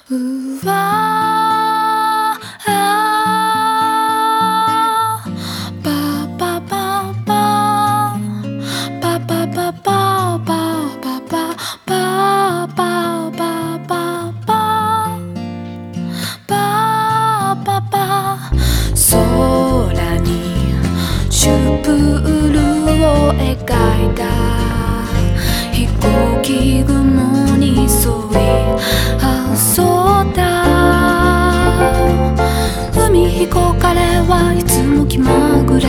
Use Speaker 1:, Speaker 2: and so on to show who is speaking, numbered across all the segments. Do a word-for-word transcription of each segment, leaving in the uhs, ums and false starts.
Speaker 1: うわあパパパパパパパパパパパパパパパパパパ空にシュプールを描いた飛行機雲に沿い遊んだ海彦彼はいつも気まぐれ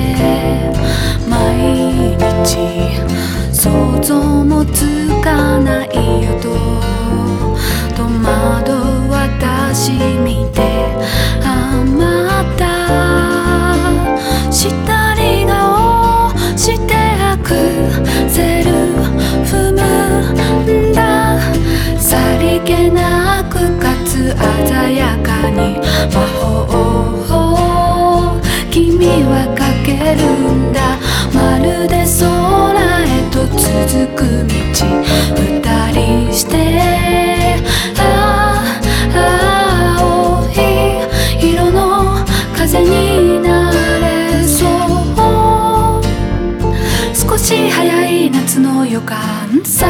Speaker 1: 毎日想像もつかないよと戸惑う私見てあまたしたり顔してアクセル踏むんださりげなくかつ鮮やかに魔法を君はかけるんだまるで空へと続く道二人してああ青い色の風になれそう少し早い夏の予感さ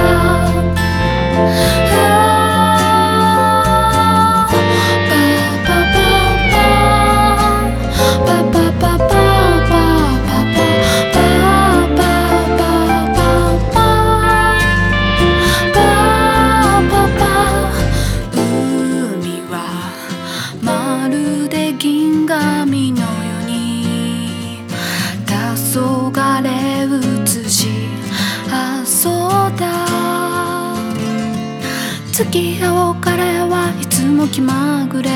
Speaker 1: まるで銀紙のように黄昏映し遊んだ月青彼はいつも気まぐれ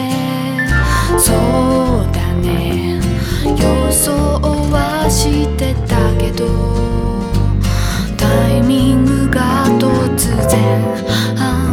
Speaker 1: そうだね予想はしてたけどタイミングが突然